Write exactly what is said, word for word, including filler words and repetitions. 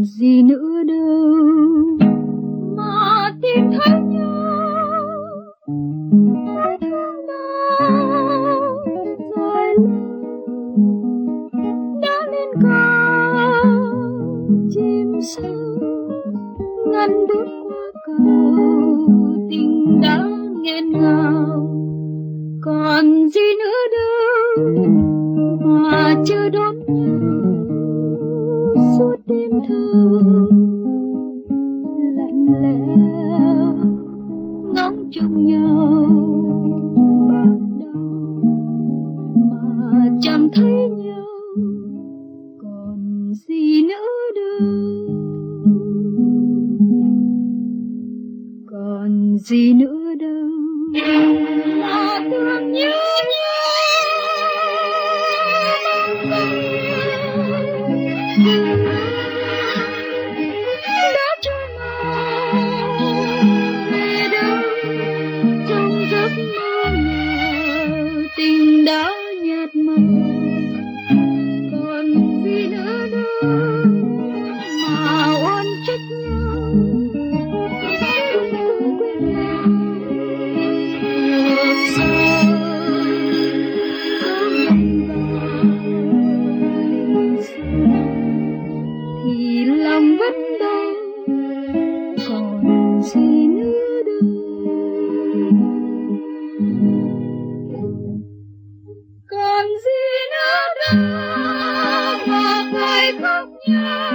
gì nữa đâu mà tìm thấy nhau. Mỗi thương đau dài đã lên cao chim sâu ngăn bước qua cầu, tình đã nghẹn ngào. Còn gì nữa đâu mà chưa đón nhau suốt đêm thơ lạnh lẽo ngóng trông nhau bạc đầu mà chẳng thấy nhau. Còn gì nữa đâu, còn gì nữa đâu mà thương nhớ đã trôi màu về đâu trong giấc mơ nào tình đã nhạt màu. Còn gì nữa đâu mà oan trách nhau không quên nhau. Ngược sao có mình vào thì lòng vẫn đau. Còn gì nữa đâu, còn gì nữa đâu mà phải khóc nhau.